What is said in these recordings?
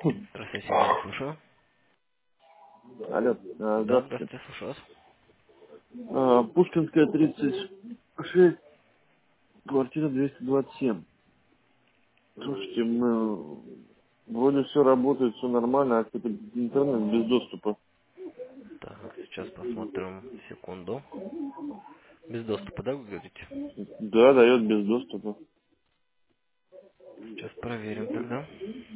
Здравствуйте, Сергей, слушаю. Алло, Да, здравствуйте. здравствуйте, слушаю вас. Пушкинская, 36, квартира 227. Слушайте, мы вроде все работает, все нормально, а какой-то интернет без доступа. Так, сейчас посмотрим. Секунду. Без доступа, да, вы говорите? Да, дает без доступа. Сейчас проверим тогда.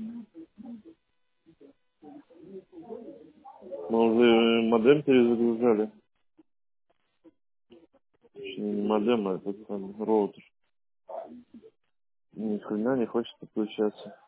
Мы уже модем перезагружали. Точнее, не модем, а этот самый роутер. Ни хрена не хочет подключаться.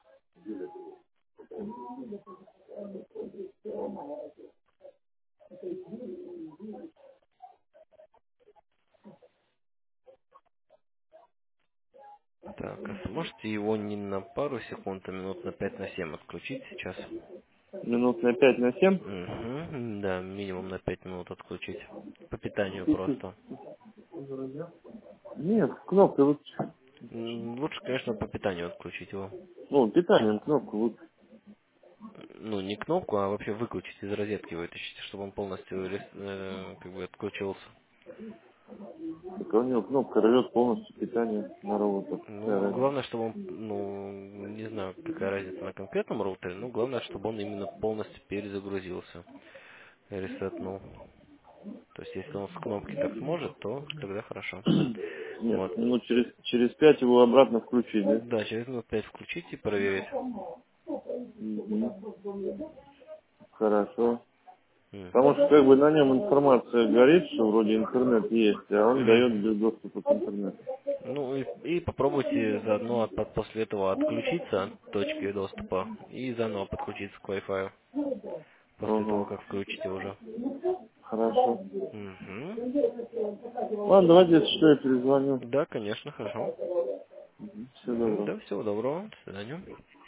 Так, а сможете его не на пару секунд, а минут на 5 на 7 отключить сейчас? Минут на 5 на 7. Угу, да, минимум на 5 минут отключить. По питанию просто. Нет, кнопка вот. Лучше, конечно, по питанию отключить его. Ну, питанием кнопку вот. Ну, не кнопку, а вообще выключить из розетки вытащить, чтобы он полностью как бы отключился. Так у него кнопка рвет полностью питание на роутер. Какая Ну, разница? главное, чтобы он, ну, не знаю, какая разница на конкретном роутере, но главное, чтобы он именно полностью перезагрузился, ресетнул. То есть, если он с кнопки так сможет, то тогда хорошо. Нет, Вот. минут через 5 его обратно включить, да? Да, через минут 5 включить и проверить. Мгм. Хорошо. Потому Мгм. что как бы на нем информация горит, что вроде интернет есть, а он дает Мгм. без доступа к интернету. Ну и попробуйте заодно после этого отключиться от точки доступа и заново подключиться к Wi-Fi после того, Ага. как включите уже. Хорошо. Угу. Ладно, давайте, если что, я перезвоню. Да, конечно, хорошо. Всего Мгм. доброго. Да, всего доброго. До свидания.